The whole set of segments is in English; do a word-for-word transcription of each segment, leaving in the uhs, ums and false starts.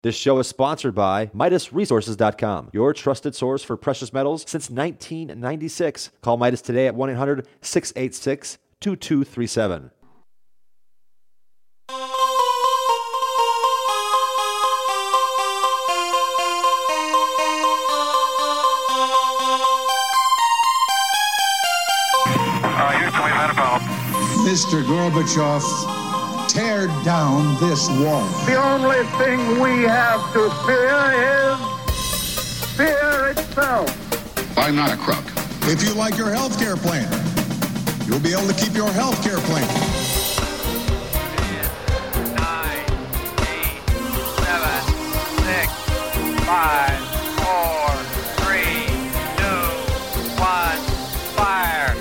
This show is sponsored by Midas Resources dot com, your trusted source for precious metals since nineteen ninety-six. Call Midas today at one eight hundred, six eight six, two two three seven. Mister Gorbachev, tear down this wall. The only thing we have to fear is fear itself. I'm not a crook. If you like your health care plan, you'll be able to keep your health care plan. ten, nine, eight, seven, six, five, four, three, two, one, fire.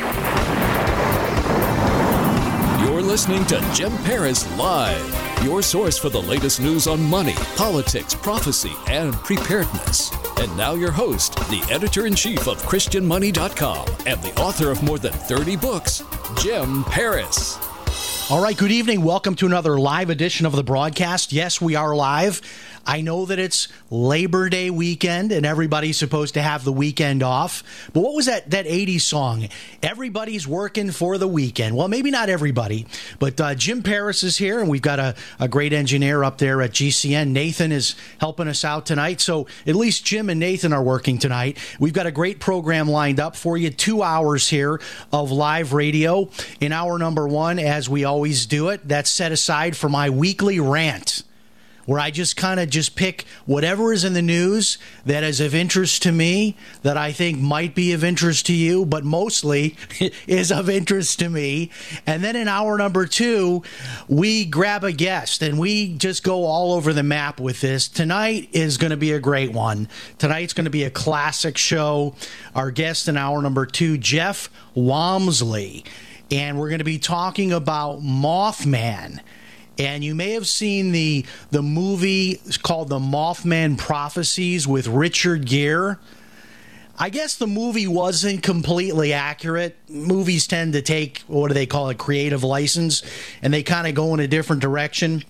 You're listening to Jim Paris Live, your source for the latest news on money, politics, prophecy, and preparedness. And now your host, the editor-in-chief of Christian Money dot com and the author of more than thirty books, Jim Paris. All right, good evening. Welcome to another live edition of the broadcast. Yes, we are live. I know that it's Labor Day weekend and everybody's supposed to have the weekend off. But what was that, that eighties song? Everybody's working for the weekend. Well, maybe not everybody, but uh, Jim Paris is here, and we've got a, a great engineer up there at G C N. Nathan is helping us out tonight. So at least Jim and Nathan are working tonight. We've got a great program lined up for you. Two hours here of live radio. In hour number one, as we always do it, that's set aside for my weekly rant, where I just kind of just pick whatever is in the news that is of interest to me, that I think might be of interest to you, but mostly is of interest to me. And then in hour number two, we grab a guest and we just go all over the map with this. Tonight is going to be a great one. Tonight's going to be a classic show. Our guest in hour number two, Jeff Wamsley. And we're going to be talking about Mothman. And you may have seen the the movie called The Mothman Prophecies with Richard Gere. I guess the movie wasn't completely accurate. Movies tend to take, what do they call it, creative license, and they kind of go in a different direction.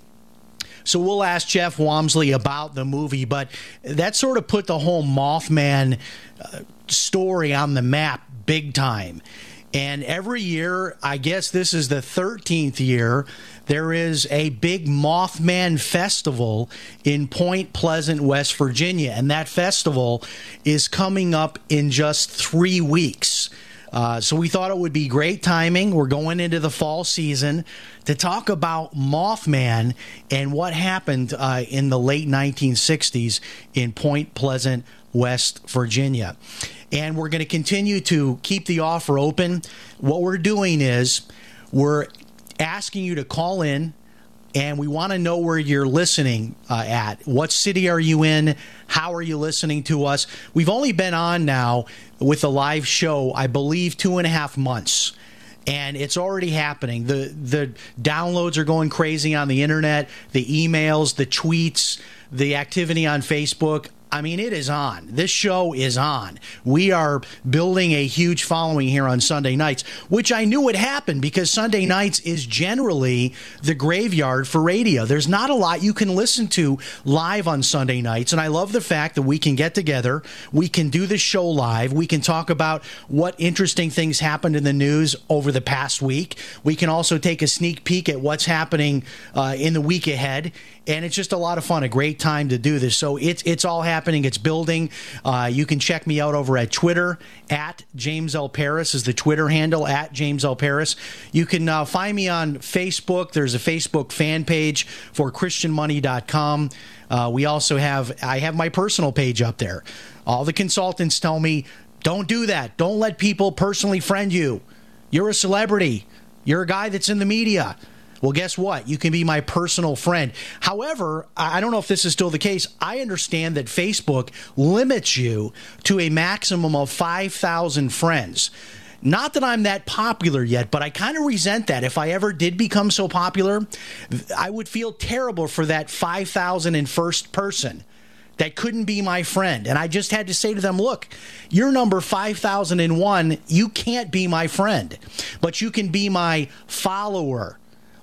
So we'll ask Jeff Wamsley about the movie, but that sort of put the whole Mothman uh, story on the map big time. And every year, I guess this is the thirteenth year, there is a big Mothman festival in Point Pleasant, West Virginia. And that festival is coming up in just three weeks. Uh, so we thought it would be great timing. We're going into the fall season to talk about Mothman and what happened uh, in the late nineteen sixties in Point Pleasant, West Virginia. And we're going to continue to keep the offer open. What we're doing is we're asking you to call in, and we want to know where you're listening uh, at. What city are you in? How are you listening to us? We've only been on now with a live show, I believe, two and a half months. And it's already happening. The the downloads are going crazy on the internet, the emails, the tweets, the activity on Facebook. I mean, it is on. This show is on. We are building a huge following here on Sunday nights, which I knew would happen because Sunday nights is generally the graveyard for radio. There's not a lot you can listen to live on Sunday nights, and I love the fact that we can get together, we can do the show live, we can talk about what interesting things happened in the news over the past week. We can also take a sneak peek at what's happening uh, in the week ahead, and it's just a lot of fun, a great time to do this. So it's it's all happening. It's building. Uh, you can check me out over at Twitter. At James L. Paris is the Twitter handle, at James L. Paris. You can uh, find me on Facebook. There's a Facebook fan page for Christian Money dot com. Uh, we also have, I have my personal page up there. All the consultants tell me, don't do that. Don't let people personally friend you. You're a celebrity. You're a guy that's in the media. Well, guess what? You can be my personal friend. However, I don't know if this is still the case. I understand that Facebook limits you to a maximum of five thousand friends. Not that I'm that popular yet, but I kind of resent that. If I ever did become so popular, I would feel terrible for that five thousand and first person that couldn't be my friend. And I just had to say to them, look, you're number five thousand one. You can't be my friend, but you can be my follower.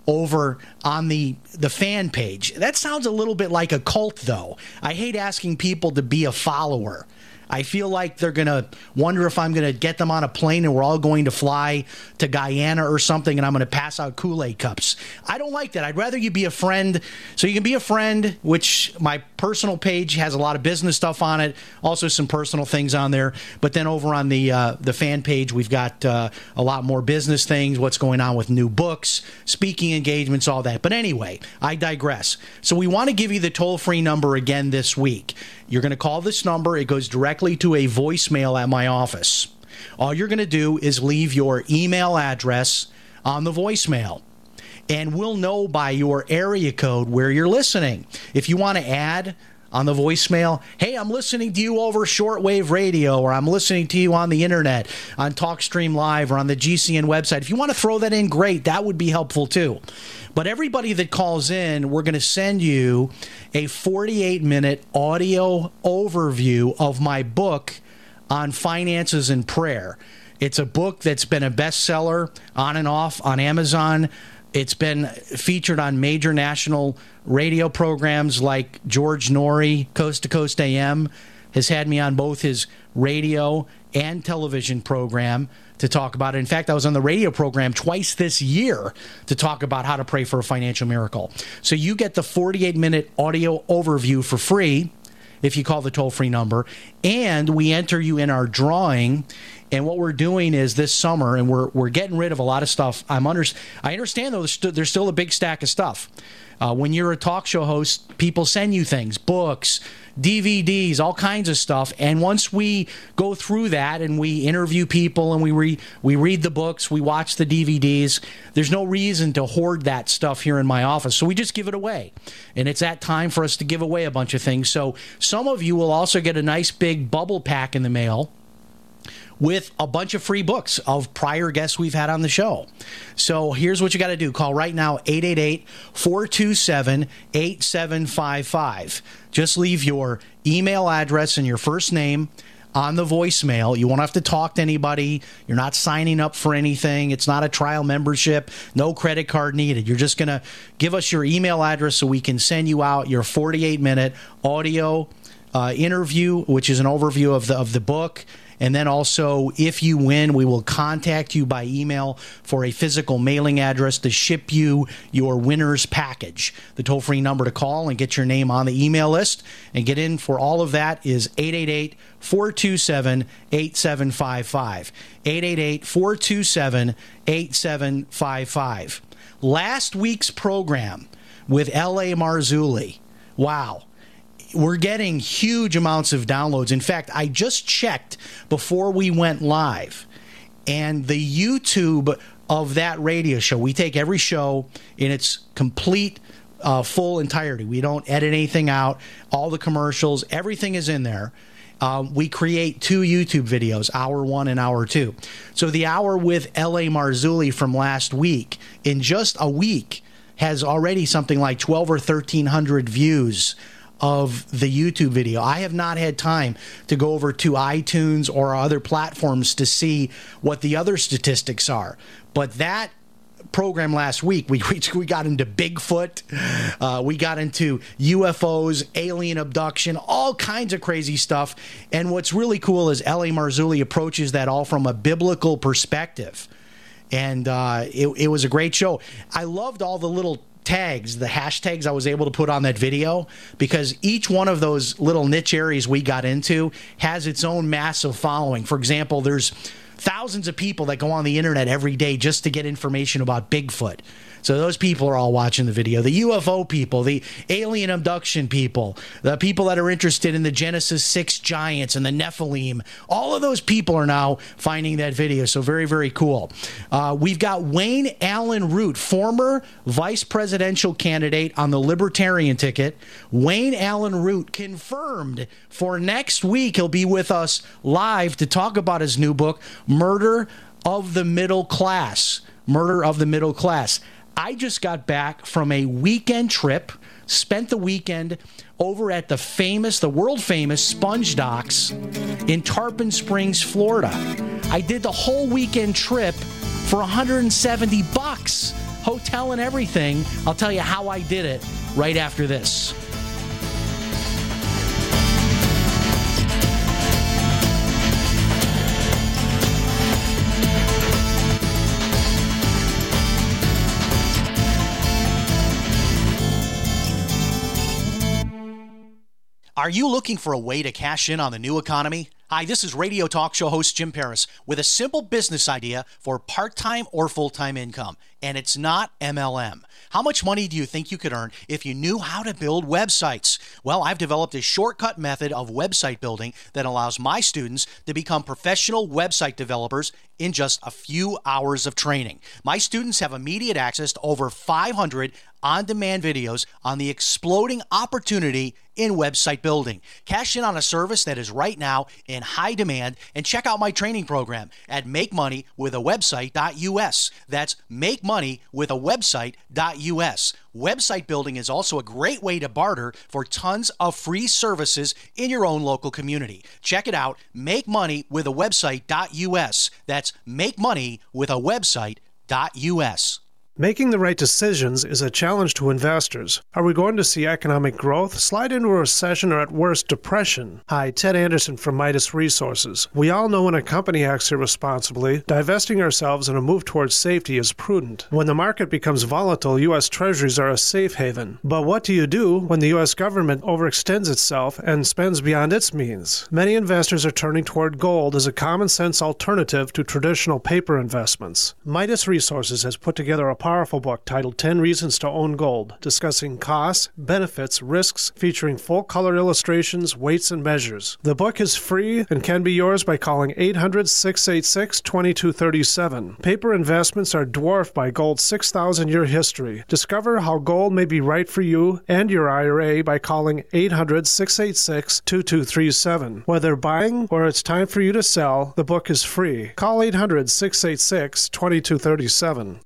over on the the fan page. That sounds a little bit like a cult, though. I hate asking people to be a follower. I feel like they're going to wonder if I'm going to get them on a plane and we're all going to fly to Guyana or something and I'm going to pass out Kool-Aid cups. I don't like that. I'd rather you be a friend. So you can be a friend, which my personal page has a lot of business stuff on it, also some personal things on there. But then over on the uh, the fan page, we've got uh, a lot more business things, what's going on with new books, speaking engagements, all that. But anyway, I digress. So we want to give you the toll-free number again this week. You're going to call this number. It goes directly to a voicemail at my office. All you're going to do is leave your email address on the voicemail, and we'll know by your area code where you're listening. If you want to add on the voicemail, hey, I'm listening to you over shortwave radio, or I'm listening to you on the internet, on TalkStream Live, or on the G C N website. If you want to throw that in, great. That would be helpful too. But everybody that calls in, we're going to send you a forty-eight minute audio overview of my book on finances and prayer. It's a book that's been a bestseller on and off on Amazon. It's been featured on major national radio programs like George Norrie, Coast to Coast A M, has had me on both his radio and television program to talk about it. In fact, I was on the radio program twice this year to talk about how to pray for a financial miracle. So you get the forty-eight minute audio overview for free if you call the toll-free number, and we enter you in our drawing. And what we're doing is this summer, and we're we're getting rid of a lot of stuff. I'm under, I understand, though, there's, st- there's still a big stack of stuff. Uh, when you're a talk show host, people send you things, books, D V Ds, all kinds of stuff. And once we go through that and we interview people and we re- we read the books, we watch the D V Ds, there's no reason to hoard that stuff here in my office. So we just give it away. And it's that time for us to give away a bunch of things. So some of you will also get a nice big bubble pack in the mail with a bunch of free books of prior guests we've had on the show. So here's what you got to do. Call right now, eight eight eight, four two seven, eight seven five five. Just leave your email address and your first name on the voicemail. You won't have to talk to anybody. You're not signing up for anything. It's not a trial membership. No credit card needed. You're just going to give us your email address so we can send you out your forty-eight minute audio uh, interview, which is an overview of the of the book. And then also, if you win, we will contact you by email for a physical mailing address to ship you your winner's package. The toll-free number to call and get your name on the email list and get in for all of that is eight eight eight, four two seven, eight seven five five. eight eight eight, four two seven, eight seven five five. Last week's program with L A Marzulli. Wow. We're getting huge amounts of downloads. In fact, I just checked before we went live, and the YouTube of that radio show, we take every show in its complete, uh, full entirety. We don't edit anything out. All the commercials, everything is in there. Uh, we create two YouTube videos, hour one and hour two. So the hour with L A Marzulli from last week, in just a week, has already something like twelve or thirteen hundred views of the YouTube video. I have not had time to go over to iTunes or other platforms to see what the other statistics are. But that program last week, we we got into Bigfoot, uh, we got into U F Os, alien abduction, all kinds of crazy stuff. And what's really cool is L A Marzulli approaches that all from a biblical perspective. And uh, it, it was a great show. I loved all the little tags, the hashtags I was able to put on that video, because each one of those little niche areas we got into has its own massive following. For example, there's thousands of people that go on the internet every day just to get information about Bigfoot. So those people are all watching the video. The U F O people, the alien abduction people, the people that are interested in the Genesis six giants and the Nephilim, all of those people are now finding that video. So very, very cool. Uh, we've got Wayne Allen Root, former vice presidential candidate on the Libertarian ticket. Wayne Allen Root confirmed for next week. He'll be with us live to talk about his new book, Murder of the Middle Class. Murder of the Middle Class. I just got back from a weekend trip, spent the weekend over at the famous, the world famous Sponge Docks in Tarpon Springs, Florida. I did the whole weekend trip for one hundred seventy bucks. hotel and everything. I'll tell you how I did it right after this. Are you looking for a way to cash in on the new economy? Hi, this is radio talk show host Jim Paris with a simple business idea for part-time or full-time income, and it's not M L M. How much money do you think you could earn if you knew how to build websites? Well, I've developed a shortcut method of website building that allows my students to become professional website developers in just a few hours of training. My students have immediate access to over five hundred on-demand videos on the exploding opportunity in website building. Cash in on a service that is right now in high demand and check out my training program at make money with a website dot U S. That's make money with a website dot U S. Website building is also a great way to barter for tons of free services in your own local community. Check it out, make money with a website dot U S. That's make money with a website dot U S. Making the right decisions is a challenge to investors. Are we going to see economic growth, slide into a recession, or at worst, depression? Hi, Ted Anderson from Midas Resources. We all know when a company acts irresponsibly, divesting ourselves in a move towards safety is prudent. When the market becomes volatile, U S Treasuries are a safe haven. But what do you do when the U S government overextends itself and spends beyond its means? Many investors are turning toward gold as a common-sense alternative to traditional paper investments. Midas Resources has put together a powerful book titled ten Reasons to Own Gold, discussing costs, benefits, risks, featuring full-color illustrations, weights, and measures. The book is free and can be yours by calling eight hundred, six eight six, two two three seven. Paper investments are dwarfed by gold's six thousand year history. Discover how gold may be right for you and your I R A by calling eight hundred, six eight six, two two three seven. Whether buying or it's time for you to sell, the book is free. Call eight hundred, six eight six, two two three seven.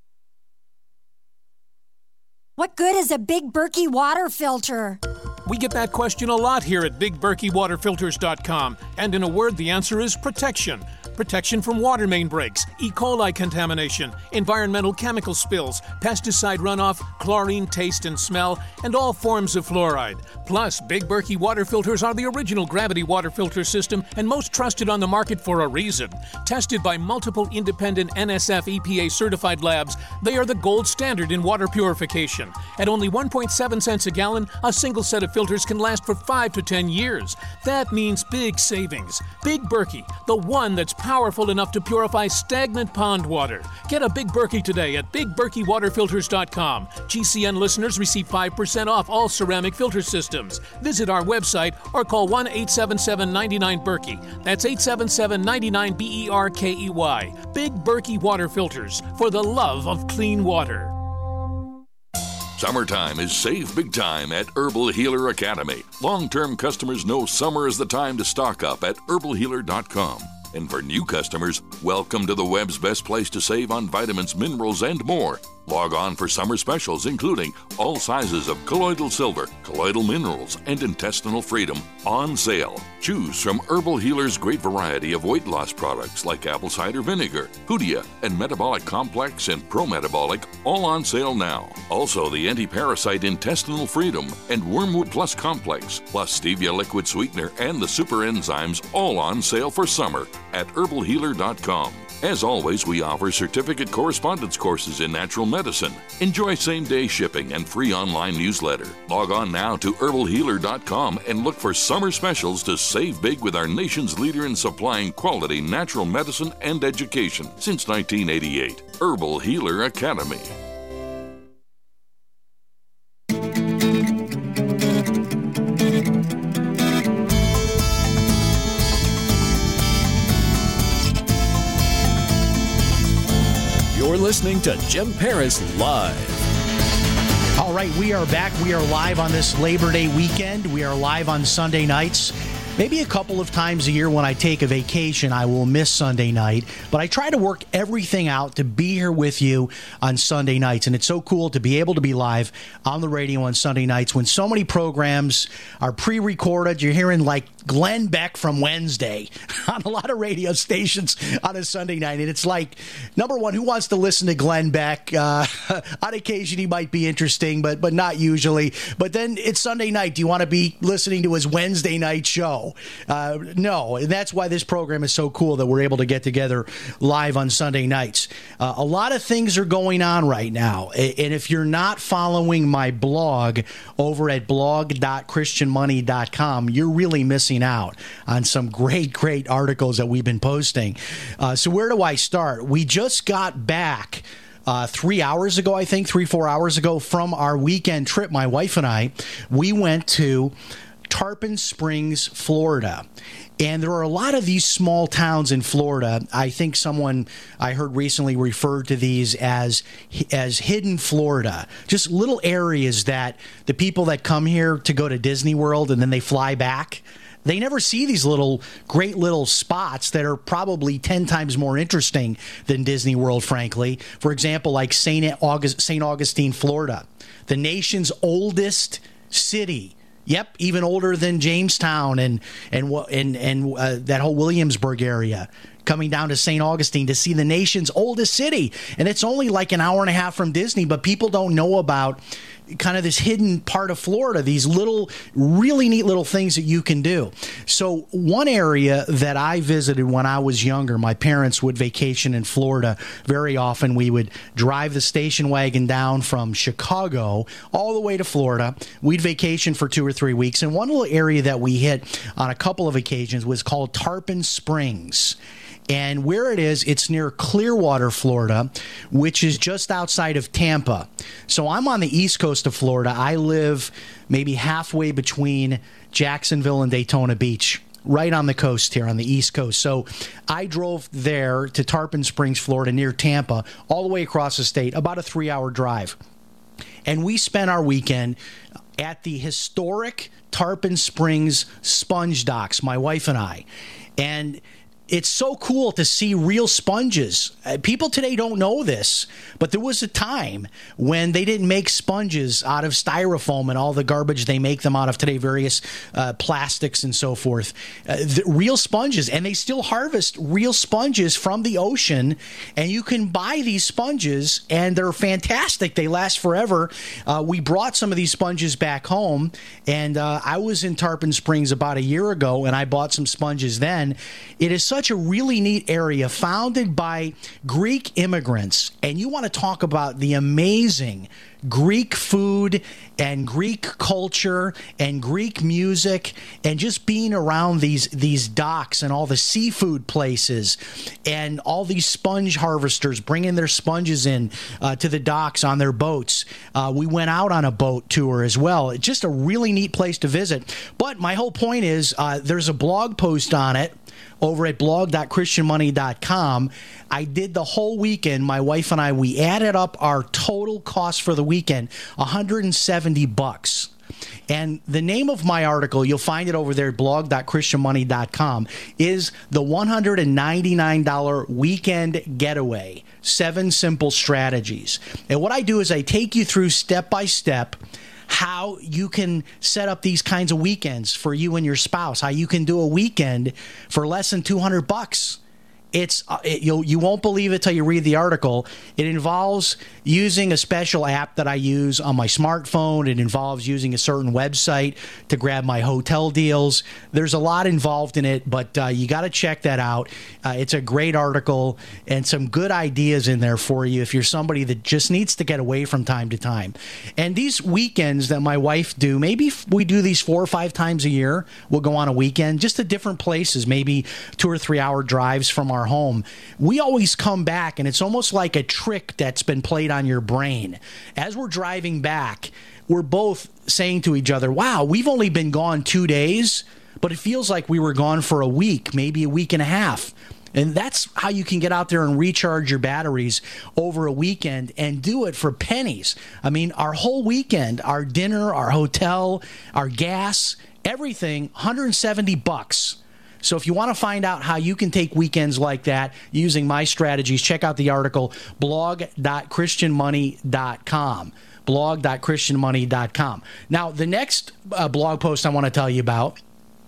What good is a Big Berkey water filter? We get that question a lot here at big berkey water filters dot com, and in a word, the answer is protection. Protection from water main breaks, E. coli contamination, environmental chemical spills, pesticide runoff, chlorine taste and smell, and all forms of fluoride. Plus, Big Berkey water filters are the original gravity water filter system and most trusted on the market for a reason. Tested by multiple independent N S F E P A certified labs, they are the gold standard in water purification. At only one point seven cents a gallon, a single set of filters can last for five to ten years. That means big savings. Big Berkey, the one that's powerful enough to purify stagnant pond water. Get a Big Berkey today at big berkey water filters dot com. G C N listeners receive five percent off all ceramic filter systems. Visit our website or call one eight seven seven, nine nine, Berkey. That's eight seven seven, nine nine, B E R K E Y. Big Berkey Water Filters, for the love of clean water. Summertime is save big time at Herbal Healer Academy. Long-term customers know summer is the time to stock up at herbal healer dot com. And for new customers, welcome to the web's best place to save on vitamins, minerals, and more. Log on for summer specials, including all sizes of colloidal silver, colloidal minerals, and intestinal freedom on sale. Choose from Herbal Healer's great variety of weight loss products like apple cider vinegar, Hoodia, and Metabolic Complex and Pro-Metabolic, all on sale now. Also, the anti-parasite Intestinal Freedom and Wormwood Plus Complex, plus Stevia Liquid Sweetener and the Super Enzymes, all on sale for summer at herbal healer dot com. As always, we offer certificate correspondence courses in natural medicine. Enjoy same-day shipping and free online newsletter. Log on now to herbal healer dot com and look for summer specials to save big with our nation's leader in supplying quality natural medicine and education since nineteen eighty-eight. Herbal Healer Academy. You're listening to Jim Paris Live. All right, we are back. We are live on this Labor Day weekend. We are live on Sunday nights. Maybe a couple of times a year when I take a vacation, I will miss Sunday night, but I try to work everything out to be here with you on Sunday nights. And it's so cool to be able to be live on the radio on Sunday nights when so many programs are pre-recorded. You're hearing like Glenn Beck from Wednesday on a lot of radio stations on a Sunday night. And it's like, number one, who wants to listen to Glenn Beck? Uh, on occasion, he might be interesting, but, but not usually. But then it's Sunday night. Do you want to be listening to his Wednesday night show? Uh, no, and that's why this program is so cool that we're able to get together live on Sunday nights. Uh, a lot of things are going on right now, and if you're not following my blog over at blog dot christian money dot com, you're really missing out on some great, great articles that we've been posting. Uh, so where do I start? We just got back Uh, three hours ago, I think, three, four hours ago from our weekend trip. My wife and I, we went to Tarpon Springs, Florida. And there are a lot of these small towns in Florida. I think someone I heard recently referred to these as as hidden Florida. Just little areas that the people that come here to go to Disney World and then they fly back, they never see these little, great little spots that are probably ten times more interesting than Disney World, frankly. For example, like Saint August, Saint Augustine, Florida, the nation's oldest city. Yep, even older than Jamestown and and and and uh, that whole Williamsburg area. Coming down to Saint Augustine to see the nation's oldest city, and it's only like an hour and a half from Disney. But people don't know about kind of this hidden part of Florida, these little, really neat little things that you can do. So one area that I visited when I was younger, my parents would vacation in Florida very often. We would drive the station wagon down from Chicago all the way to Florida. We'd vacation for two or three weeks. And one little area that we hit on a couple of occasions was called Tarpon Springs. And where it is, it's near Clearwater, Florida, which is just outside of Tampa. So I'm on the east coast of Florida. I live maybe halfway between Jacksonville and Daytona Beach, right on the coast here on the east coast. So I drove there to Tarpon Springs, Florida, near Tampa, all the way across the state, about a three-hour drive. And we spent our weekend at the historic Tarpon Springs Sponge Docks, my wife and I. And it's so cool to see real sponges. Uh, people today don't know this, but there was a time when they didn't make sponges out of styrofoam and all the garbage they make them out of today, various uh, plastics and so forth. Uh, the real sponges, and they still harvest real sponges from the ocean, and you can buy these sponges, and they're fantastic. They last forever. Uh, we brought some of these sponges back home, and uh, I was in Tarpon Springs about a year ago, and I bought some sponges then. It is such a really neat area founded by Greek immigrants, and you want to talk about the amazing Greek food and Greek culture and Greek music, and just being around these these docks and all the seafood places and all these sponge harvesters bringing their sponges in uh, to the docks on their boats. Uh, we went out on a boat tour as well. It's just a really neat place to visit. But my whole point is uh, there's a blog post on it over at blog dot christian money dot com. I did the whole weekend. My wife and I, we added up our total cost for the weekend, one hundred seventy bucks. And the name of my article, you'll find it over there at blog dot christian money dot com, is the one hundred ninety-nine dollars Weekend Getaway, Seven Simple Strategies. And what I do is I take you through step by step how you can set up these kinds of weekends for you and your spouse, how you can do a weekend for less than two hundred bucks. It's uh, it, you'll, you won't believe it till you read the article. It involves using a special app that I use on my smartphone. It involves using a certain website to grab my hotel deals. There's a lot involved in it, but uh, you got to check that out. Uh, it's a great article and some good ideas in there for you if you're somebody that just needs to get away from time to time. And these weekends that my wife do, maybe we do these four or five times a year. We'll go on a weekend just to different places, maybe two or three hour drives from our home. We always come back, and it's almost like a trick that's been played on your brain. As we're driving back, we're both saying to each other, wow, we've only been gone two days, but it feels like we were gone for a week, maybe a week and a half. And that's how you can get out there and recharge your batteries over a weekend and do it for pennies. I mean, our whole weekend, our dinner, our hotel, our gas, everything, one hundred seventy bucks. So if you want to find out how you can take weekends like that using my strategies, check out the article, blog dot christian money dot com. blog dot christian money dot com. Now, the next uh, blog post I want to tell you about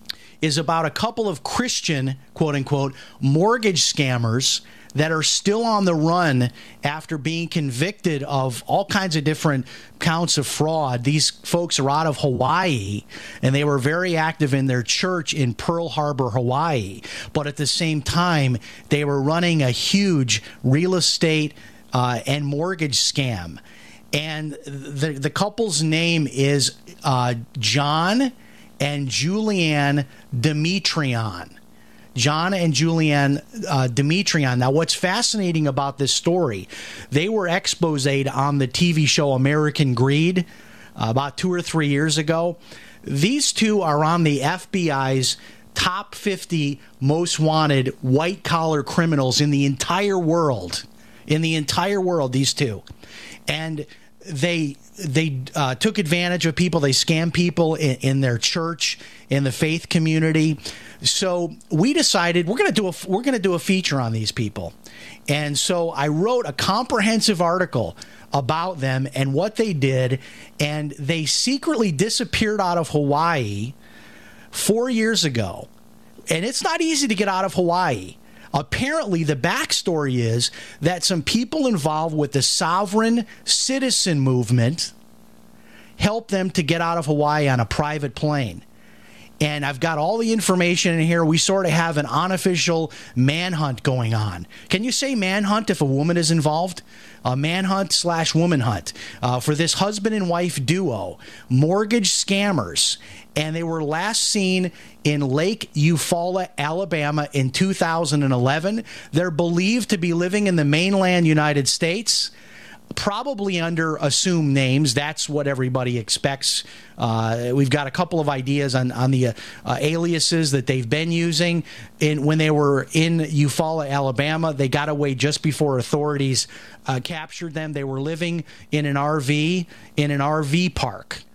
is about a couple of Christian, quote-unquote, mortgage scammers that are still on the run after being convicted of all kinds of different counts of fraud. These folks are out of Hawaii, and they were very active in their church in Pearl Harbor, Hawaii. But at the same time, they were running a huge real estate uh, and mortgage scam. And the, the couple's name is uh, John and Julianne Demetrion. John and Julianne uh, Demetrion. Now, what's fascinating about this story, they were exposed on the T V show American Greed uh, about two or three years ago. These two are on the F B I's top fifty most wanted white-collar criminals in the entire world. In the entire world, these two. And they they uh, took advantage of people. They scammed people in, in their church, in the faith community. So we decided we're going to do a we're going to do a feature on these people. And so I wrote a comprehensive article about them and what they did. And they secretly disappeared out of Hawaii four years ago. And it's not easy to get out of Hawaii. Apparently, the backstory is that some people involved with the sovereign citizen movement helped them to get out of Hawaii on a private plane. And I've got all the information in here. We sort of have an unofficial manhunt going on. Can you say manhunt if a woman is involved? A manhunt slash woman hunt uh, for this husband and wife duo, mortgage scammers. And they were last seen in Lake Eufaula, Alabama in two thousand eleven. They're believed to be living in the mainland United States, probably under assumed names. That's what everybody expects. Uh, we've got a couple of ideas on, on the uh, uh, aliases that they've been using. In, when they were in Eufaula, Alabama, they got away just before authorities uh, captured them. They were living in an R V, in an R V park.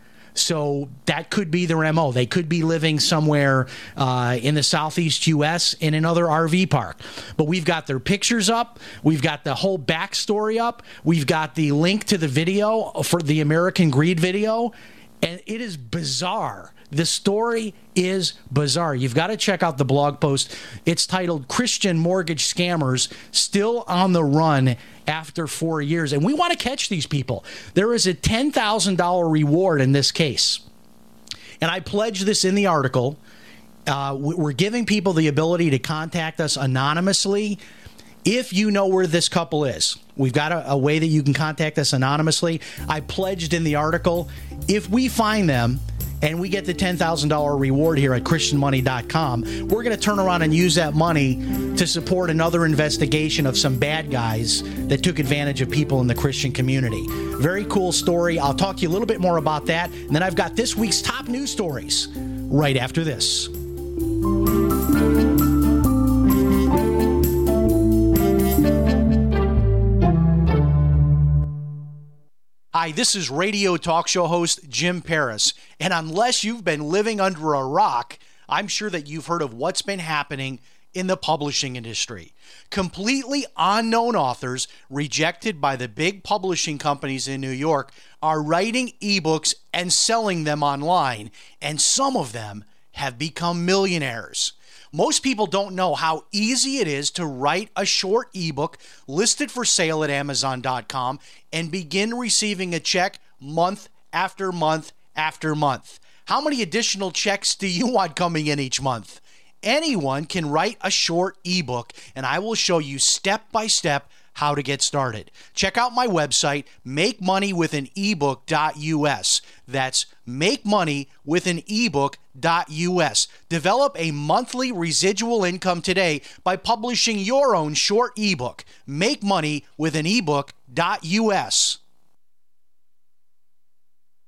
So that could be their M O. They could be living somewhere uh, in the southeast U S in another R V park. But we've got their pictures up. We've got the whole backstory up. We've got the link to the video for the American Greed video. And it is bizarre. The story is bizarre. You've got to check out the blog post. It's titled Christian Mortgage Scammers Still on the Run After Four Years. And we want to catch these people. There is a ten thousand dollars reward in this case. And I pledge this in the article. Uh, we're giving people the ability to contact us anonymously if you know where this couple is. We've got a, a way that you can contact us anonymously. I pledged in the article, if we find them and we get the ten thousand dollars reward here at christian money dot com, we're going to turn around and use that money to support another investigation of some bad guys that took advantage of people in the Christian community. Very cool story. I'll talk to you a little bit more about that. And then I've got this week's top news stories right after this. Hi, this is radio talk show host Jim Paris, and unless you've been living under a rock, I'm sure that you've heard of what's been happening in the publishing industry. Completely unknown authors rejected by the big publishing companies in New York are writing ebooks and selling them online, and some of them have become millionaires. Most people don't know how easy it is to write a short ebook listed for sale at amazon dot com and begin receiving a check month after month after month. How many additional checks do you want coming in each month? Anyone can write a short ebook, and I will show you step by step how to get started. Check out my website, make money with an ebook dot U S. That's make money with an ebook dot U S. Develop a monthly residual income today by publishing your own short ebook. Make money with an ebook dot U S.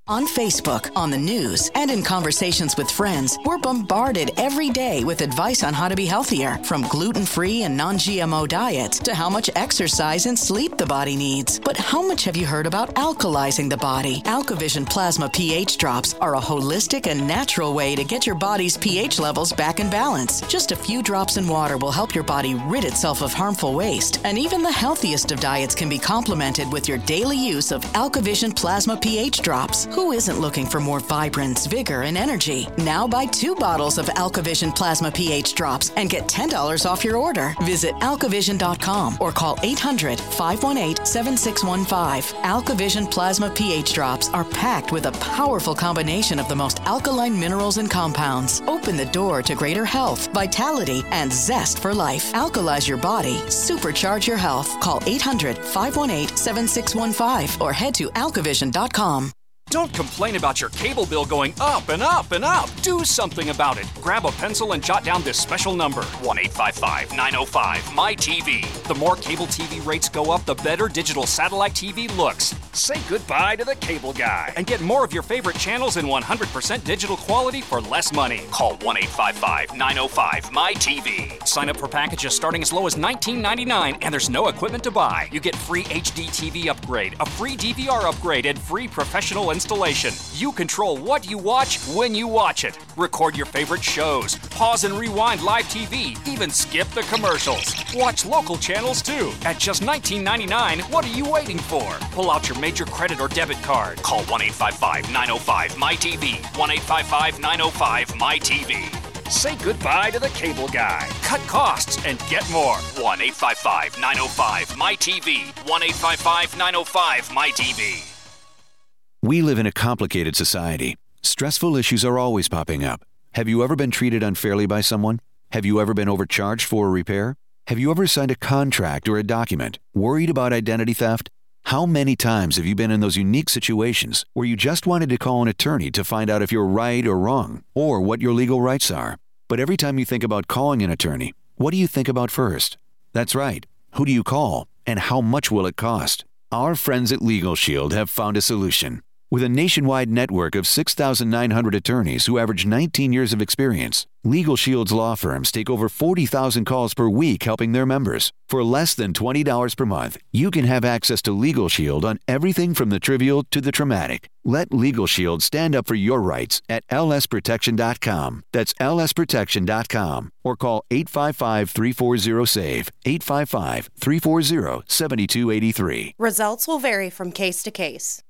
On Facebook, on the news, and in conversations with friends, we're bombarded every day with advice on how to be healthier, from gluten-free and non-G M O diets to how much exercise and sleep the body needs. But how much have you heard about alkalizing the body? AlkaVision Plasma pH Drops are a holistic and natural way to get your body's pH levels back in balance. Just a few drops in water will help your body rid itself of harmful waste, and even the healthiest of diets can be complemented with your daily use of AlkaVision Plasma pH Drops. Who isn't looking for more vibrance, vigor, and energy? Now buy two bottles of AlkaVision Plasma pH Drops and get ten dollars off your order. Visit alkavision dot com or call eight hundred, five one eight, seven six one five. AlkaVision Plasma pH Drops are packed with a powerful combination of the most alkaline minerals and compounds. Open the door to greater health, vitality, and zest for life. Alkalize your body. Supercharge your health. Call eight hundred, five one eight, seven six one five or head to alkavision dot com. Don't complain about your cable bill going up and up and up. Do something about it. Grab a pencil and jot down this special number, one eight five five, nine oh five, M Y T V. The more cable T V rates go up, the better digital satellite T V looks. Say goodbye to the cable guy and get more of your favorite channels in one hundred percent digital quality for less money. Call one eight five five, nine oh five, M Y T V. Sign up for packages starting as low as nineteen ninety-nine, and there's no equipment to buy. You get free H D T V upgrade, a free D V R upgrade, and free professional installation. You control what you watch when you watch it. Record your favorite shows, pause and rewind live T V, even skip the commercials. Watch local channels too. At just nineteen ninety-nine, what are you waiting for? Pull out your major credit or debit card. Call one eight five five, nine oh five, M Y T V. one eight five five, nine oh five, M Y T V. Say goodbye to the cable guy. Cut costs and get more. one eight five five, nine oh five, M Y T V. one eight five five, nine oh five, M Y T V. We live in a complicated society. Stressful issues are always popping up. Have you ever been treated unfairly by someone? Have you ever been overcharged for a repair? Have you ever signed a contract or a document? Worried about identity theft? How many times have you been in those unique situations where you just wanted to call an attorney to find out if you're right or wrong, or what your legal rights are? But every time you think about calling an attorney, what do you think about first? That's right. Who do you call, and how much will it cost? Our friends at Legal Shield have found a solution. With a nationwide network of six thousand nine hundred attorneys who average nineteen years of experience, Legal Shield's law firms take over forty thousand calls per week helping their members. For less than twenty dollars per month, you can have access to Legal Shield on everything from the trivial to the traumatic. Let Legal Shield stand up for your rights at L S protection dot com. That's L S protection dot com. Or call eight five five, three four zero, S A V E, eight five five, three four zero, seven two eight three. Results will vary from case to case.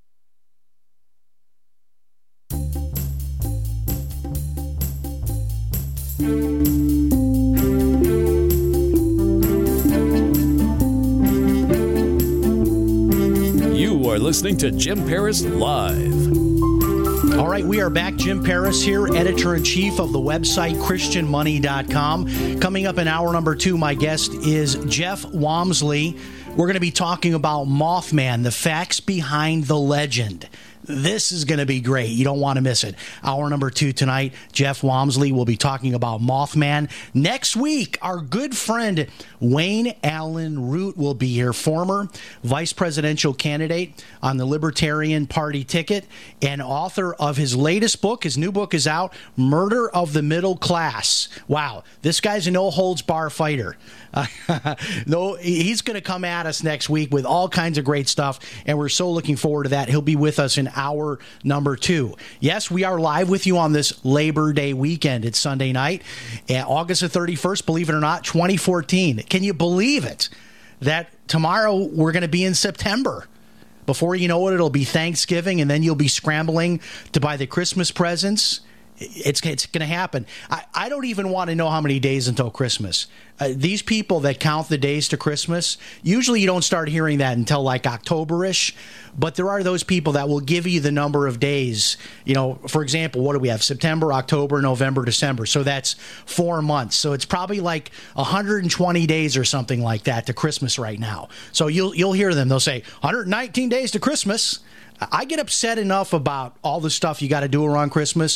You are listening to Jim Paris Live. All right, we are back. Jim Paris here, editor-in-chief of the website Christian Money dot com. Coming up in hour number two, my guest is Jeff Wamsley. We're going to be talking about Mothman, the facts behind the legend. This is going to be great. You don't want to miss it. Hour number two tonight, Jeff Wamsley will be talking about Mothman. Next week, our good friend Wayne Allen Root will be here, former vice presidential candidate on the Libertarian Party ticket and author of his latest book. His new book is out, Murder of the Middle Class. Wow, this guy's a no-holds-bar fighter. Uh, no, he's going to come at us next week with all kinds of great stuff, and we're so looking forward to that. He'll be with us in hour number two. Yes, we are live with you on this Labor Day weekend. It's Sunday night, uh, August the thirty-first, believe it or not, twenty fourteen. Can you believe it that tomorrow we're going to be in September? Before you know it, it'll be Thanksgiving, and then you'll be scrambling to buy the Christmas presents. It's it's going to happen. I, I don't even want to know how many days until Christmas. Uh, these people that count the days to Christmas, usually you don't start hearing that until like October-ish, but there are those people that will give you the number of days. You know, for example, what do we have? September, October, November, December. So that's four months. So it's probably like one hundred twenty days or something like that to Christmas right now. So you'll you'll hear them. They'll say one hundred nineteen days to Christmas. I get upset enough about all the stuff you got to do around Christmas.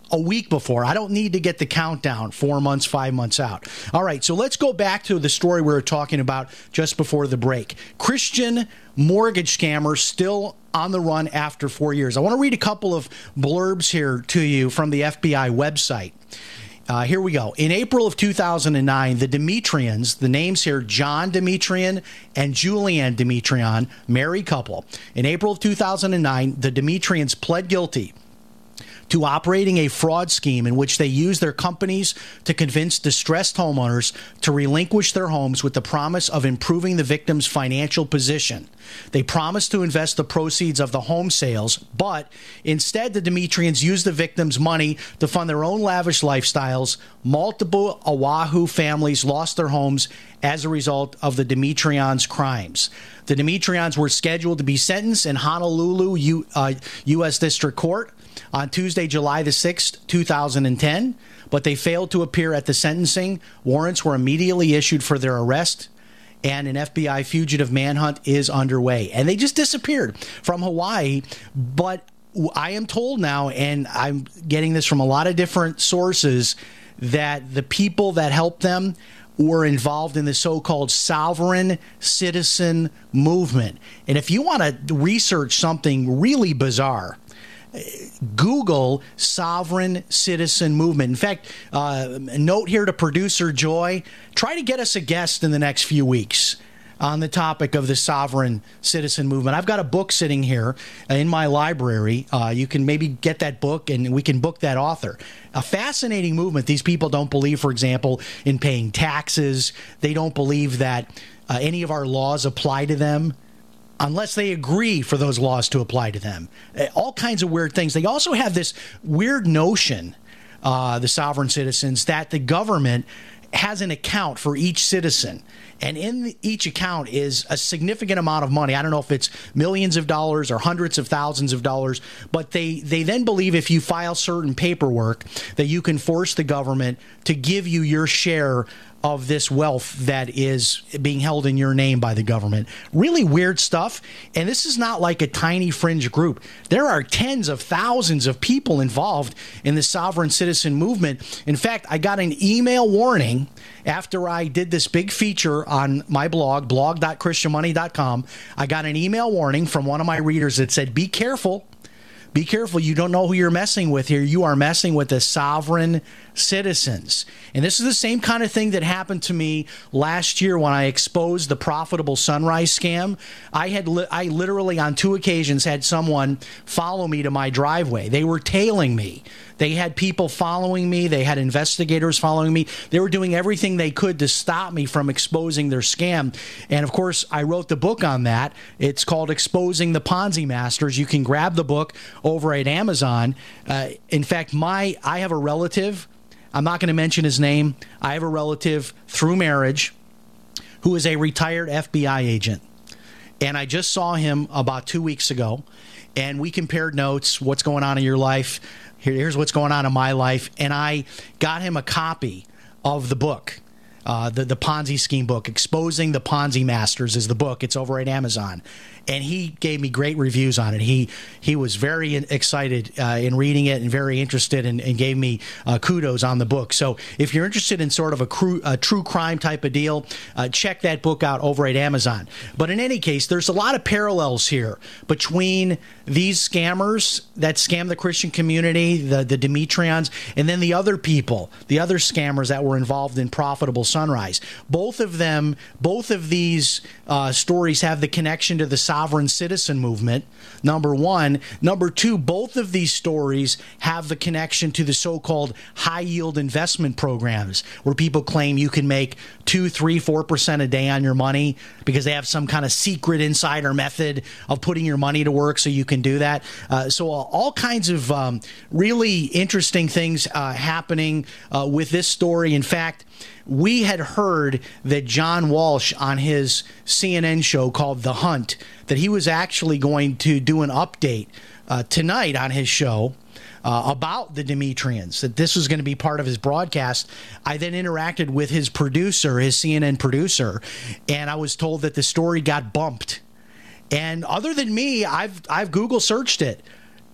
a week before. I don't need to get the countdown four months, five months out. All right, so let's go back to the story we were talking about just before the break. Christian mortgage scammer still on the run after four years. I want to read a couple of blurbs here to you from the F B I website. Uh, here we go. In April of two thousand nine, the Dimitrians, the names here, John Dimitrian and Julianne Dimitrian, married couple. In April of two thousand nine, the Dimitrians pled guilty to operating a fraud scheme in which they used their companies to convince distressed homeowners to relinquish their homes with the promise of improving the victim's financial position. They promised to invest the proceeds of the home sales, but instead the Dimitrians used the victim's money to fund their own lavish lifestyles. Multiple Oahu families lost their homes as a result of the Dimitrians' crimes. The Dimitrians were scheduled to be sentenced in Honolulu U, uh, U S District Court on Tuesday, July the sixth, two thousand ten, but they failed to appear at the sentencing. Warrants were immediately issued for their arrest, and an F B I fugitive manhunt is underway. And they just disappeared from Hawaii, but I am told now, and I'm getting this from a lot of different sources, that the people that helped them were involved in the so-called sovereign citizen movement. And if you want to research something really bizarre, Google sovereign citizen movement. In fact, uh, a note here to producer Joy, try to get us a guest in the next few weeks on the topic of the sovereign citizen movement. I've got a book sitting here in my library. Uh, you can maybe get that book and we can book that author. A fascinating movement. These people don't believe, for example, in paying taxes. They don't believe that uh, any of our laws apply to them unless they agree for those laws to apply to them. All kinds of weird things. They also have this weird notion, uh, the sovereign citizens, that the government has an account for each citizen. And in the, each account is a significant amount of money. I don't know if it's millions of dollars or hundreds of thousands of dollars, but they, they then believe if you file certain paperwork that you can force the government to give you your share of this wealth that is being held in your name by the government. Really weird stuff. And this is not like a tiny fringe group. There are tens of thousands of people involved in the sovereign citizen movement. In fact, I got an email warning after I did this big feature on my blog, blog dot christian money dot com. I got an email warning from one of my readers that said, be careful. Be careful. You don't know who you're messing with here. You are messing with the sovereign citizens. And this is the same kind of thing that happened to me last year when I exposed the Profitable Sunrise scam. I had li- I literally on two occasions had someone follow me to my driveway. They were tailing me. They had people following me. They had investigators following me. They were doing everything they could to stop me from exposing their scam. And of course, I wrote the book on that. It's called Exposing the Ponzi Masters. You can grab the book over at Amazon. Uh, in fact, my I have a relative. I'm not going to mention his name. I have a relative through marriage who is a retired F B I agent. And I just saw him about two weeks ago. And we compared notes. What's going on in your life? Here's what's going on in my life. And I got him a copy of the book, uh, the, the Ponzi scheme book. Exposing the Ponzi Masters is the book. It's over at Amazon. And he gave me great reviews on it. He he was very excited uh, in reading it and very interested and, and gave me uh, kudos on the book. So if you're interested in sort of a, cru- a true crime type of deal, uh, check that book out over at Amazon. But in any case, there's a lot of parallels here between these scammers that scam the Christian community, the, the Dimitrians, and then the other people, the other scammers that were involved in Profitable Sunrise. Both of them, both of these uh, stories have the connection to the sovereign citizen movement, number one. Number two, both of these stories have the connection to the so-called high-yield investment programs where people claim you can make two, three, four percent a day on your money because they have some kind of secret insider method of putting your money to work so you can do that. Uh, so uh, all kinds of um, really interesting things uh, happening uh, with this story. In fact, we had heard that John Walsh on his C N N show called The Hunt, that he was actually going to do an update uh, tonight on his show uh, about the Dimitrians, that this was going to be part of his broadcast. I then interacted with his producer, his C N N producer, and I was told that the story got bumped. And other than me, I've I've Google searched it.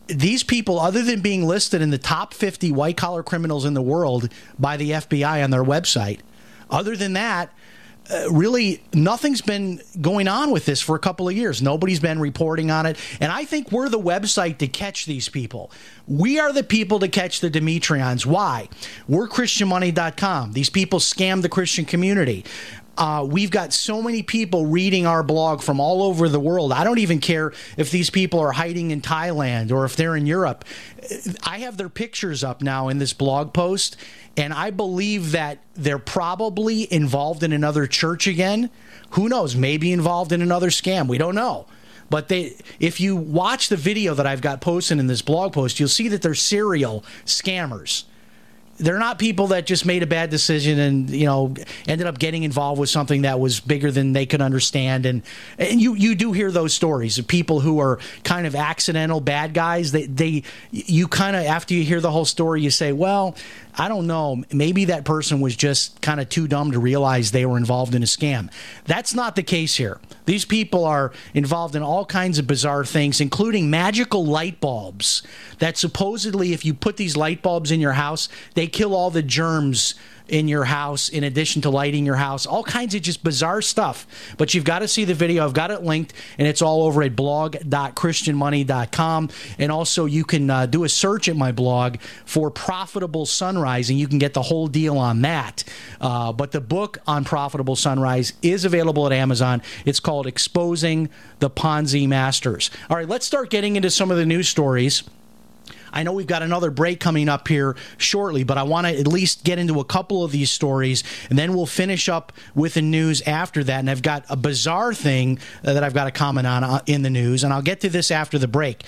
these people, other than being listed in the top fifty white-collar criminals in the world by the F B I on their website, other than that, uh, really nothing's been going on with this for a couple of years. Nobody's been reporting on it. And I think we're the website to catch these people. We are the people to catch the Demetrians. Why? We're Christian Money dot com. These people scam the Christian community. Uh, we've got so many people reading our blog from all over the world. I don't even care if these people are hiding in Thailand or if they're in Europe. I have their pictures up now in this blog post, and I believe that they're probably involved in another church again. Who knows? Maybe involved in another scam. We don't know. But they, if you watch the video that I've got posted in this blog post, you'll see that they're serial scammers. They're not people that just made a bad decision and, you know, ended up getting involved with something that was bigger than they could understand. And and you, you do hear those stories of people who are kind of accidental bad guys. They, they you kind of, after you hear the whole story, you say, well, I don't know, maybe that person was just kind of too dumb to realize they were involved in a scam. That's not the case here. These people are involved in all kinds of bizarre things, including magical light bulbs that supposedly, if you put these light bulbs in your house, they kill all the germs in your house in addition to lighting your house. All kinds of just bizarre stuff. But you've got to see the video. I've got it linked, and it's all over at blog dot christian money dot com. And also you can uh, do a search at my blog for Profitable Sunrise, and you can get the whole deal on that. Uh, but the book on Profitable Sunrise is available at Amazon. It's called Exposing the Ponzi Masters. All right, let's start getting into some of the news stories. I know we've got another break coming up here shortly, but I want to at least get into a couple of these stories, and then we'll finish up with the news after that. And I've got a bizarre thing that I've got to comment on in the news, and I'll get to this after the break.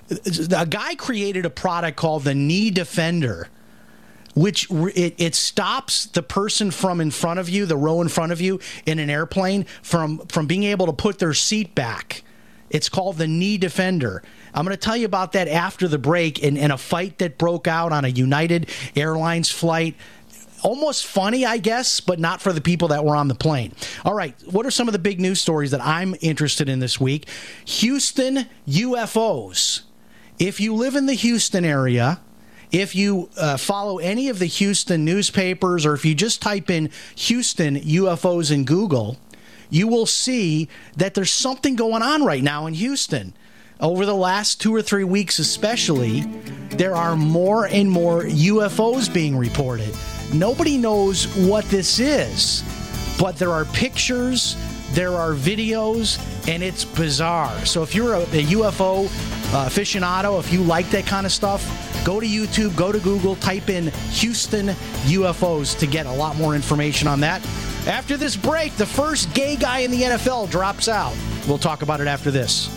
A guy created a product called the Knee Defender, which it, it stops the person from in front of you, the row in front of you in an airplane, from, from being able to put their seat back. It's called the Knee Defender. I'm going to tell you about that after the break and, and a fight that broke out on a United Airlines flight. Almost funny, I guess, but not for the people that were on the plane. All right, what are some of the big news stories that I'm interested in this week? Houston U F Os. If you live in the Houston area, if you uh, follow any of the Houston newspapers, or if you just type in Houston U F Os in Google, you will see that there's something going on right now in Houston. Over the last two or three weeks especially, there are more and more U F Os being reported. Nobody knows what this is, but there are pictures, there are videos, and it's bizarre. So if you're a, a U F O uh, aficionado, if you like that kind of stuff, go to YouTube, go to Google, type in Houston U F Os to get a lot more information on that. After this break, the first gay guy in the N F L drops out. We'll talk about it after this.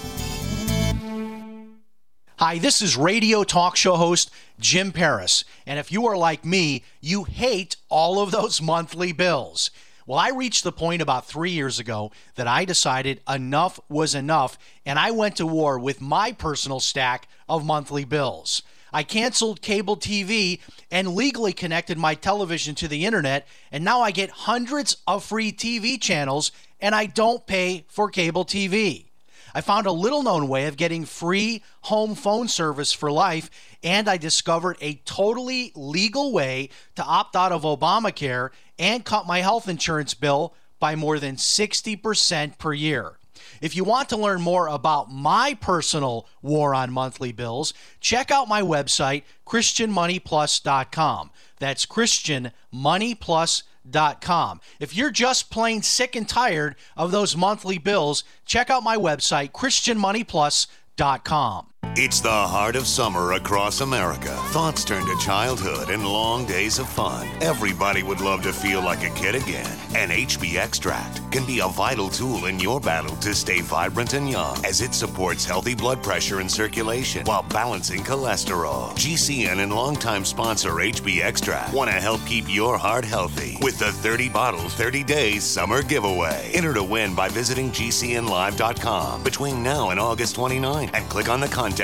Hi, this is radio talk show host Jim Paris. And if you are like me, you hate all of those monthly bills. Well, I reached the point about three years ago that I decided enough was enough, and I went to war with my personal stack of monthly bills. I canceled cable T V and legally connected my television to the internet, and now I get hundreds of free T V channels, and I don't pay for cable T V. I found a little-known way of getting free home phone service for life, and I discovered a totally legal way to opt out of Obamacare and cut my health insurance bill by more than sixty percent per year. If you want to learn more about my personal war on monthly bills, check out my website, christian money plus dot com. That's christian money plus dot com. If you're just plain sick and tired of those monthly bills, check out my website, christian money plus dot com. It's the heart of summer across America. Thoughts turn to childhood and long days of fun. Everybody would love to feel like a kid again. And H B Extract can be a vital tool in your battle to stay vibrant and young, as it supports healthy blood pressure and circulation while balancing cholesterol. G C N and longtime sponsor H B Extract want to help keep your heart healthy with the thirty bottle, thirty day summer giveaway. Enter to win by visiting G C N live dot com between now and August twenty-ninth and click on the contest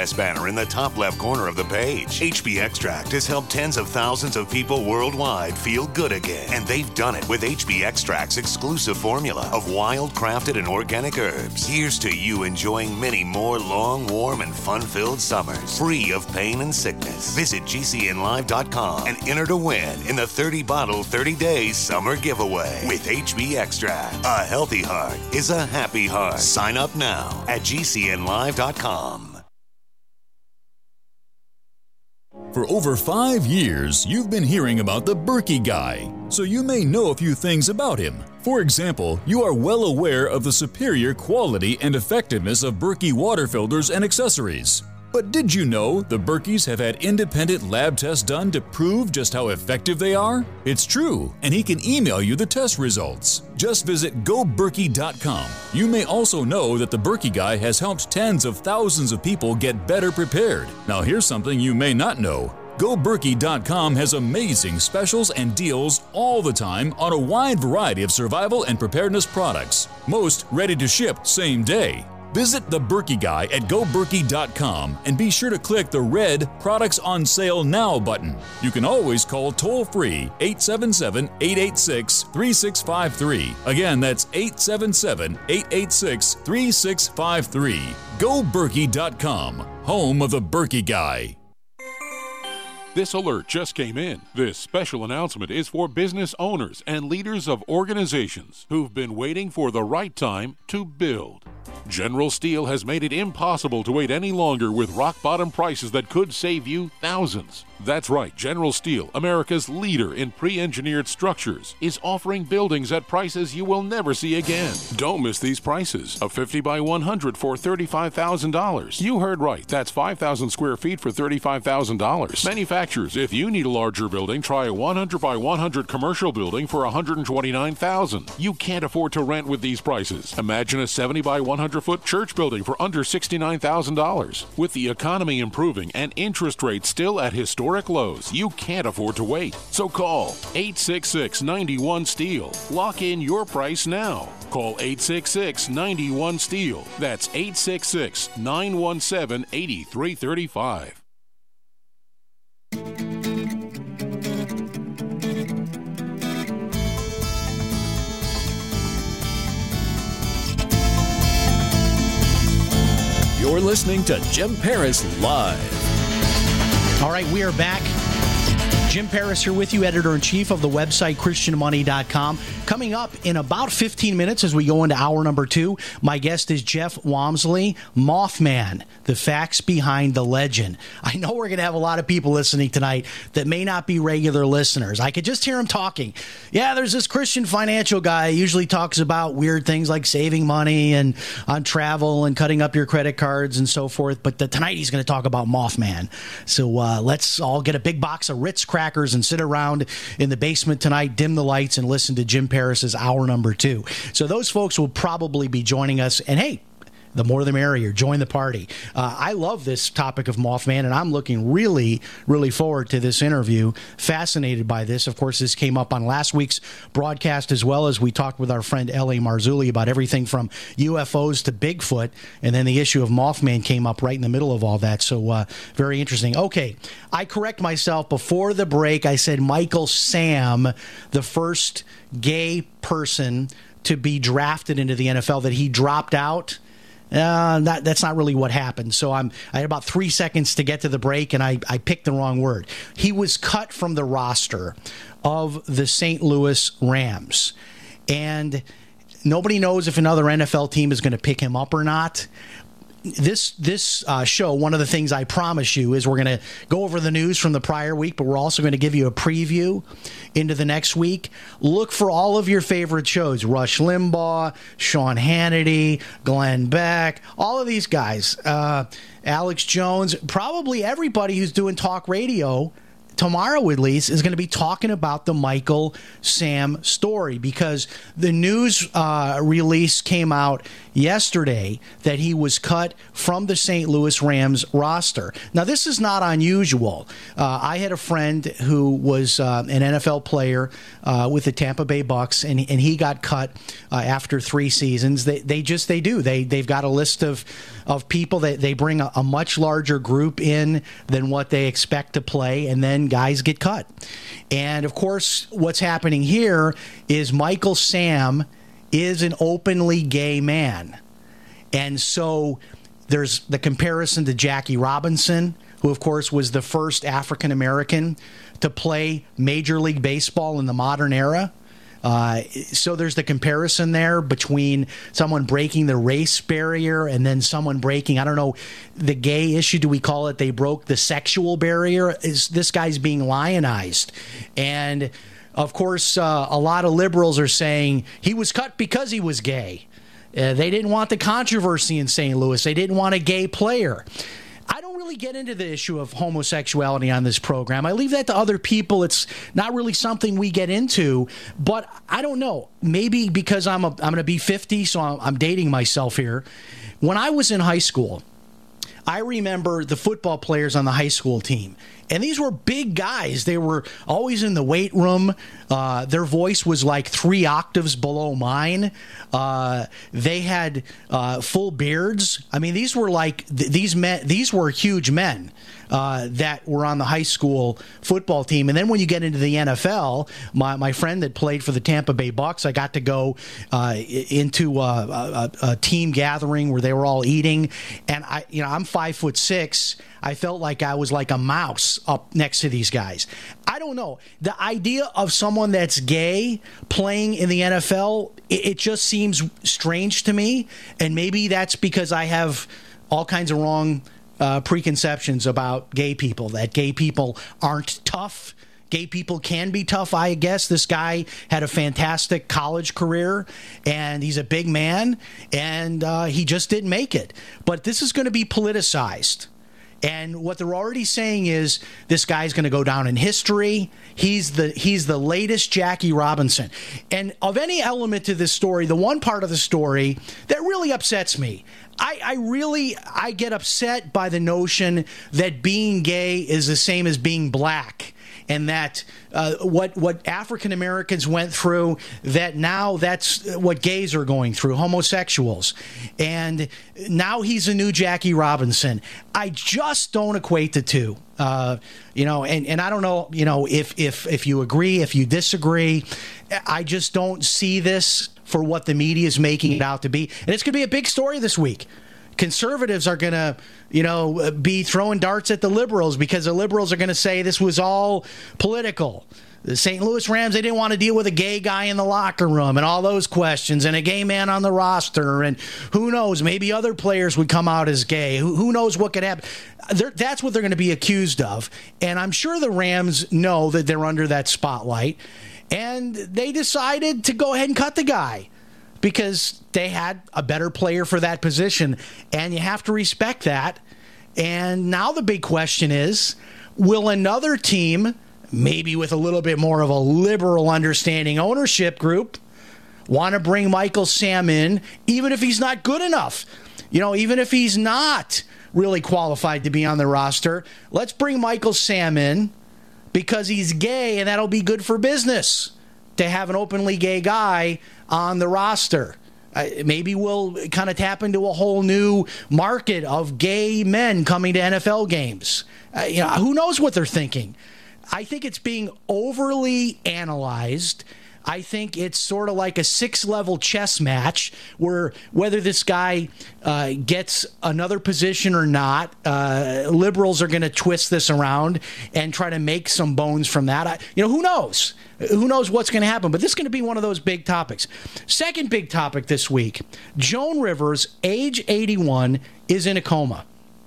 Access banner in the top left corner of the page. H B Extract has helped tens of thousands of people worldwide feel good again. And they've done it with H B Extract's exclusive formula of wild, crafted, and organic herbs. Here's to you enjoying many more long, warm, and fun-filled summers, free of pain and sickness. Visit G C N live dot com and enter to win in the thirty bottle, thirty day summer giveaway with H B Extract. A healthy heart is a happy heart. Sign up now at G C N live dot com. For over five years, you've been hearing about the Berkey Guy, so you may know a few things about him. For example, you are well aware of the superior quality and effectiveness of Berkey water filters and accessories. But did you know the Berkeys have had independent lab tests done to prove just how effective they are? It's true, and he can email you the test results. Just visit go berkey dot com. You may also know that the Berkey Guy has helped tens of thousands of people get better prepared. Now here's something you may not know. go berkey dot com has amazing specials and deals all the time on a wide variety of survival and preparedness products, most ready to ship same day. Visit the Berkey Guy at go berkey dot com and be sure to click the red Products on Sale Now button. You can always call toll-free eight seven seven, eight eight six, three six five three. Again, that's eight seven seven, eight eight six, three six five three. go berkey dot com, home of the Berkey Guy. This alert just came in. This special announcement is for business owners and leaders of organizations who've been waiting for the right time to build. General Steel has made it impossible to wait any longer with rock-bottom prices that could save you thousands. That's right, General Steel, America's leader in pre-engineered structures, is offering buildings at prices you will never see again. Don't miss these prices. A fifty by one hundred for thirty-five thousand dollars. You heard right, that's five thousand square feet for thirty-five thousand dollars. Manufacturers, if you need a larger building, try a one hundred by one hundred commercial building for one hundred twenty-nine thousand dollars. You can't afford to rent with these prices. Imagine a seventy by one hundred foot church building for under sixty-nine thousand dollars. With the economy improving and interest rates still at historic lows, you can't afford to wait. So call eight six six, nine one, STEEL. Lock in your price now. Call eight six six, nine one, STEEL. That's eight six six, nine one seven, eight three three five. You're listening to Jim Paris Live. All right, we are back. Jim Paris here with you, editor-in-chief of the website Christian Money dot com. Coming up in about fifteen minutes as we go into hour number two, my guest is Jeff Wamsley, Mothman, the facts behind the legend. I know we're going to have a lot of people listening tonight that may not be regular listeners. I could just hear him talking. Yeah, there's this Christian financial guy who usually talks about weird things like saving money and on travel and cutting up your credit cards and so forth. But the, tonight he's going to talk about Mothman. So uh, let's all get a big box of Ritz crackers and sit around in the basement tonight, dim the lights, and listen to Jim Paris's hour number two. So those folks will probably be joining us. And hey, the more the merrier. Join the party. Uh, I love this topic of Mothman, and I'm looking really, really forward to this interview. Fascinated by this. Of course, this came up on last week's broadcast as well as we talked with our friend L A Marzulli about everything from U F Os to Bigfoot, and then the issue of Mothman came up right in the middle of all that. So uh, very interesting. Okay, I correct myself. Before the break, I said Michael Sam, the first gay person to be drafted into the N F L, that he dropped out. Uh, that, that's not really what happened. So I'm, I had about three seconds to get to the break, and I, I picked the wrong word. He was cut from the roster of the Saint Louis Rams. And nobody knows if another N F L team is going to pick him up or not. This this uh, show, one of the things I promise you is we're going to go over the news from the prior week, but we're also going to give you a preview into the next week. Look for all of your favorite shows: Rush Limbaugh, Sean Hannity, Glenn Beck, all of these guys, uh, Alex Jones, probably everybody who's doing talk radio tomorrow at least, is going to be talking about the Michael Sam story, because the news uh, release came out yesterday that he was cut from the Saint Louis Rams roster. Now, this is not unusual. Uh, I had a friend who was uh, an N F L player uh, with the Tampa Bay Bucks, and, and he got cut uh, after three seasons. They, they just, they do. They, they've got a list of, of people that they bring a, a much larger group in than what they expect to play, and then guys get cut. And, of course, what's happening here is Michael Sam is an openly gay man. And so there's the comparison to Jackie Robinson, who, of course, was the first African-American to play Major League Baseball in the modern era. Uh, so there's the comparison there between someone breaking the race barrier and then someone breaking, I don't know, the gay issue, do we call it? They broke the sexual barrier. Is this guy's being lionized? And, of course, uh, a lot of liberals are saying he was cut because he was gay. Uh, they didn't want the controversy in Saint Louis. They didn't want a gay player. I don't really get into the issue of homosexuality on this program. I leave that to other people. It's not really something we get into, but I don't know. Maybe because I'm a, I'm going to be fifty, so I'm, I'm dating myself here. When I was in high school, I remember the football players on the high school team. And these were big guys. They were always in the weight room. Uh, their voice was like three octaves below mine. Uh, they had uh, full beards. I mean, these were like th- these men. These were huge men uh, that were on the high school football team. And then when you get into the N F L, my my friend that played for the Tampa Bay Bucks, I got to go uh, into a, a, a team gathering where they were all eating. And I, you know, I'm five foot six. I felt like I was like a mouse up next to these guys. I don't know. The idea of someone that's gay playing in the N F L, it, it just seems strange to me. And maybe that's because I have all kinds of wrong uh, preconceptions about gay people, that gay people aren't tough. Gay people can be tough, I guess. This guy had a fantastic college career, and he's a big man, and uh, he just didn't make it. But this is going to be politicized. And what they're already saying is this guy's going to go down in history. He's the he's the latest Jackie Robinson. And of any element to this story, the one part of the story that really upsets me, I, I really I get upset by the notion that being gay is the same as being black. And that uh, what what African Americans went through, that now that's what gays are going through, homosexuals. And now he's a new Jackie Robinson. I just don't equate the two. Uh, you know, and, and I don't know, you know, if, if, if you agree, if you disagree. I just don't see this for what the media is making it out to be. And it's going to be a big story this week. Conservatives are going to, you know, be throwing darts at the liberals because the liberals are going to say this was all political. The Saint Louis Rams, they didn't want to deal with a gay guy in the locker room and all those questions and a gay man on the roster. And who knows, maybe other players would come out as gay. Who, who knows what could happen? They're, that's what they're going to be accused of. And I'm sure the Rams know that they're under that spotlight. And they decided to go ahead and cut the guy, because they had a better player for that position, and you have to respect that. And now the big question is, will another team, maybe with a little bit more of a liberal understanding ownership group, want to bring Michael Sam in, even if he's not good enough? You know, even if he's not really qualified to be on the roster, let's bring Michael Sam in because he's gay, and that'll be good for business to have an openly gay guy on the roster. Uh, maybe we'll kind of tap into a whole new market of gay men coming to N F L games. Uh, you know, who knows what they're thinking? I think it's being overly analyzed. I think it's sort of like a six-level chess match where whether this guy uh, gets another position or not, uh, liberals are going to twist this around and try to make some bones from that. I, you know, who knows? Who knows what's going to happen? But this is going to be one of those big topics. Second big topic this week, Joan Rivers, age eighty-one, is in a coma.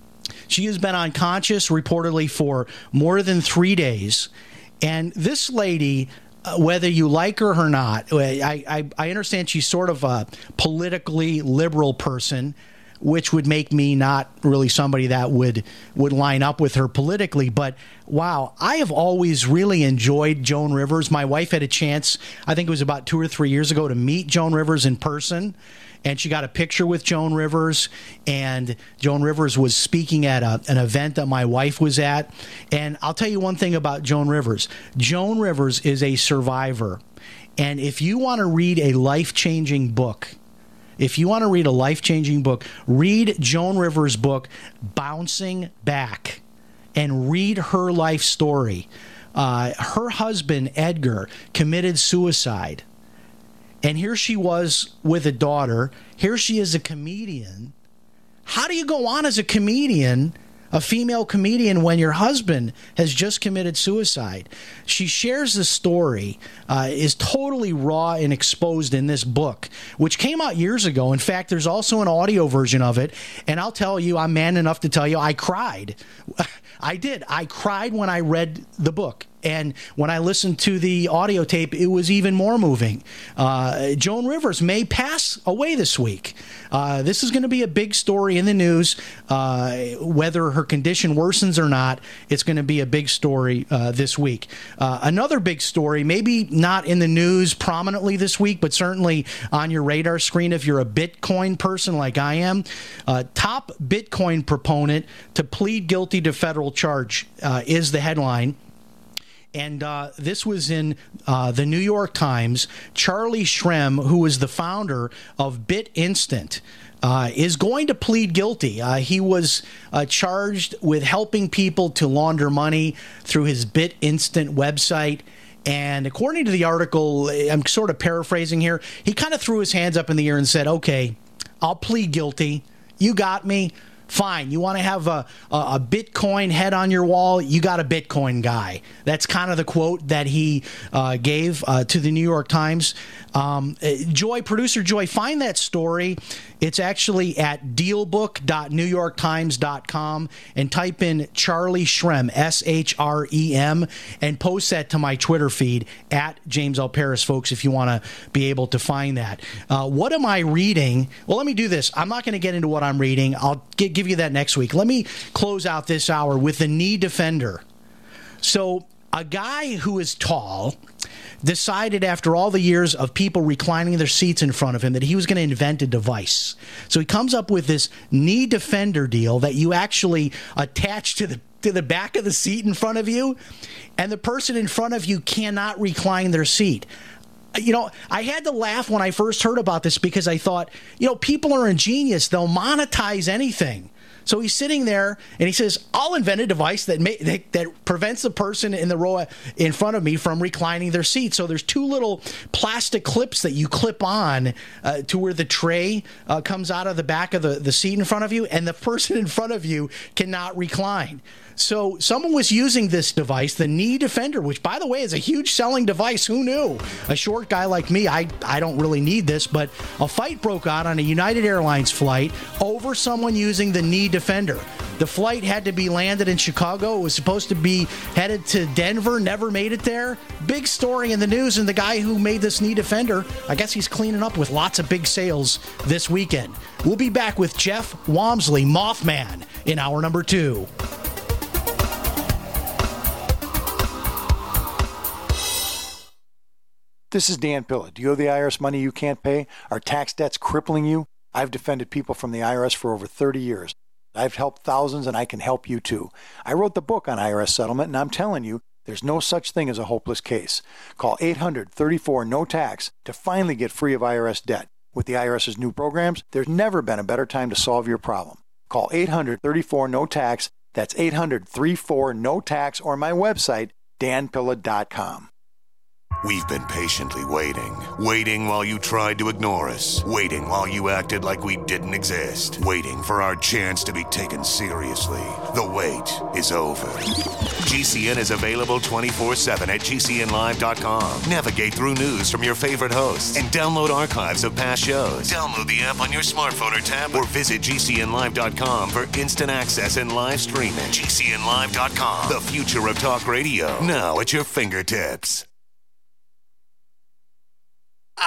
She has been unconscious reportedly for more than three days. And this lady, Uh, whether you like her or not, I, I, I understand she's sort of a politically liberal person. which would make me not really somebody that would would line up with her politically. But wow, I have always really enjoyed Joan Rivers. My wife had a chance, I think it was about two or three years ago, to meet Joan Rivers in person. And she got a picture with Joan Rivers, and Joan Rivers was speaking at a, an event that my wife was at. And I'll tell you one thing about Joan Rivers. Joan Rivers is a survivor. And if you want to read a life-changing book, if you want to read a life-changing book, read Joan Rivers' book, Bouncing Back, and read her life story. Uh, her husband, Edgar, committed suicide. And here she was with a daughter. Here she is a comedian. How do you go on as a comedian, a female comedian, when your husband has just committed suicide? She shares the story, uh, is totally raw and exposed in this book, which came out years ago. In fact, there's also an audio version of it. And I'll tell you, I'm man enough to tell you, I cried. I did. I cried when I read the book. And when I listened to the audio tape, it was even more moving. Uh, Joan Rivers may pass away this week. Uh, this is going to be a big story in the news. Uh, whether her condition worsens or not, it's going to be a big story uh, this week. Uh, another big story, maybe not in the news prominently this week, but certainly on your radar screen if you're a Bitcoin person like I am. Uh, top Bitcoin proponent to plead guilty to federal charge uh, is the headline. And uh, this was in uh, the New York Times. Charlie Shrem, who is the founder of BitInstant, uh, is going to plead guilty. Uh, he was uh, charged with helping people to launder money through his BitInstant website. And according to the article, I'm sort of paraphrasing here, he kind of threw his hands up in the air and said, okay, I'll plead guilty. You got me. Fine. You want to have a, a, a Bitcoin head on your wall? You got a Bitcoin guy. That's kind of the quote that he uh, gave uh, to the New York Times. Um, Joy, producer Joy, find that story. It's actually at dealbook dot new york times dot com and type in Charlie Shrem, S H R E M, and post that to my Twitter feed at James L. Paris, folks, if you want to be able to find that. Uh, what am I reading? Well, let me do this. I'm not going to get into what I'm reading. I'll get, give you that next week. Let me close out this hour with the knee defender. So a guy who is tall decided after all the years of people reclining their seats in front of him that he was going to invent a device. So he comes up with this knee defender deal that you actually attach to the to the back of the seat in front of you, and the person in front of you cannot recline their seat. You know, I had to laugh when I first heard about this because I thought, you know, people are ingenious. They'll monetize anything. So he's sitting there and he says, I'll invent a device that, may, that that prevents the person in the row in front of me from reclining their seat. So there's two little plastic clips that you clip on uh, to where the tray uh, comes out of the back of the, the seat in front of you, and the person in front of you cannot recline. So someone was using this device, the knee defender, which, by the way, is a huge selling device. Who knew? A short guy like me, I, I don't really need this, but a fight broke out on a United Airlines flight over someone using the knee defender. The flight had to be landed in Chicago. It was supposed to be headed to Denver, never made it there. Big story in the news, and the guy who made this knee defender, I guess he's cleaning up with lots of big sales this weekend. We'll be back with Jeff Wamsley, Mothman, in hour number two. This is Dan Pilla. Do you owe the I R S money you can't pay? Are tax debts crippling you? I've defended people from the I R S for over thirty years. I've helped thousands, and I can help you too. I wrote the book on I R S settlement, and I'm telling you, there's no such thing as a hopeless case. Call eight hundred, thirty-four, no tax to finally get free of I R S debt. With the IRS's new programs, there's never been a better time to solve your problem. Call eight hundred, thirty-four, no tax. That's eight hundred, thirty-four, no tax, or my website, dan pilla dot com. We've been patiently waiting. Waiting while you tried to ignore us. Waiting while you acted like we didn't exist. Waiting for our chance to be taken seriously. The wait is over. G C N is available twenty-four seven at G C N live dot com. Navigate through news from your favorite hosts and download archives of past shows. Download the app on your smartphone or tablet or visit G C N live dot com for instant access and live streaming. G C N live dot com, the future of talk radio. Now at your fingertips.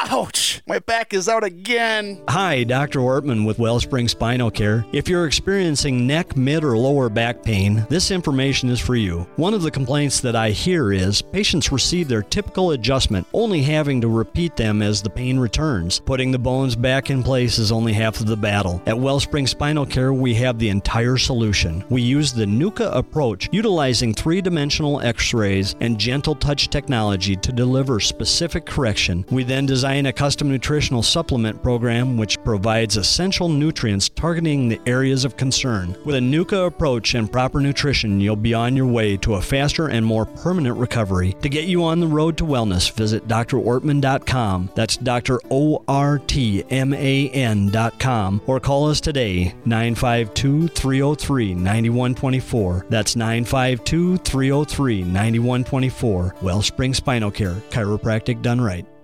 Ouch! My back is out again. Hi, Doctor Ortman with Wellspring Spinal Care. If you're experiencing neck, mid, or lower back pain, this information is for you. One of the complaints that I hear is patients receive their typical adjustment, only having to repeat them as the pain returns. Putting the bones back in place is only half of the battle. At Wellspring Spinal Care, we have the entire solution. We use the NUCA approach, utilizing three-dimensional x-rays and gentle touch technology to deliver specific correction. We then design a custom nutritional supplement program which provides essential nutrients targeting the areas of concern. With a NUCA approach and proper nutrition, you'll be on your way to a faster and more permanent recovery. To get you on the road to wellness, visit D R ortman dot com. That's Doctor O R T M A N dot com, or call us today, nine five two, three oh three, nine one two four. That's nine five two, three oh three, nine one two four. Wellspring Spinal Care, chiropractic done right.